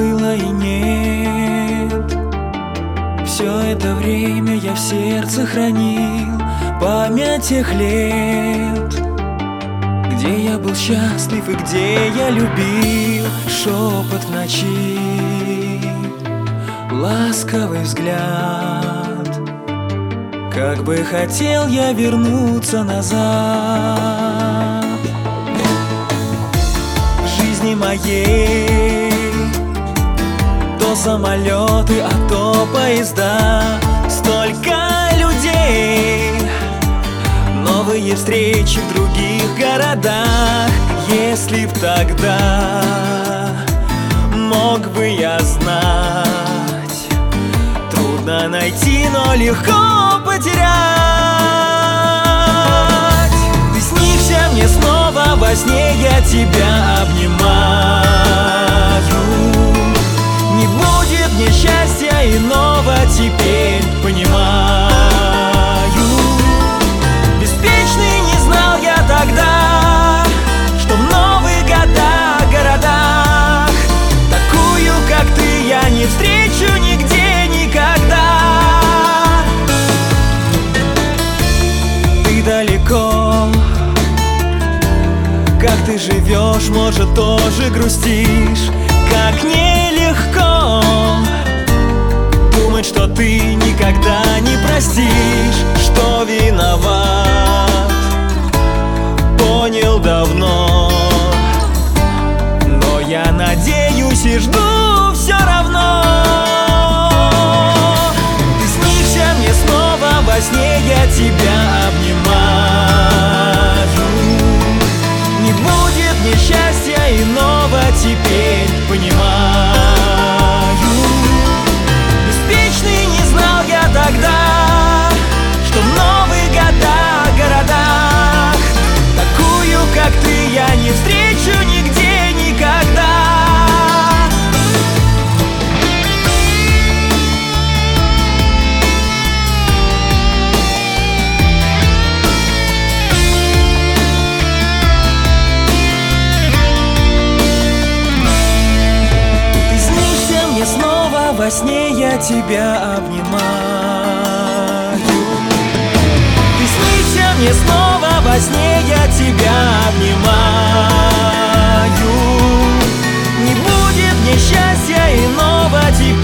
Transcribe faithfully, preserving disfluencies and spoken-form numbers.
было и нет. Все это время я в сердце хранил память тех лет, где я был счастлив и где я любил. Шепот в ночи, ласковый взгляд. Как бы хотел я вернуться назад. В жизни моей то самолеты, а то поезда. Столько людей, новые встречи в других городах. Если б тогда мог бы я знать, трудно найти, но легко потерять. Ты снишься мне снова во сне, я тебя обнимаю. Не будет мне счастья иного, теперь понимаю. Беспечный не знал я тогда, что в новых годах, городах такую, как ты, я не встречу нигде никогда. Ты далеко, как ты живешь, может, тоже грустишь. Как нелегко думать, что ты никогда не простишь, что виноват, понял давно. Но я надеюсь и жду все равно. Ты снишься мне снова во сне, я тебя обнимаю. Не будет мне счастья иного, теперь понимаю. Беспечный не знал я тогда, что в новых годах, городах такую, как ты, я не встречу нигде никогда. Во сне я тебя обнимаю. Ты снишься мне снова во сне, я тебя обнимаю. Не будет мне счастья иного, теперь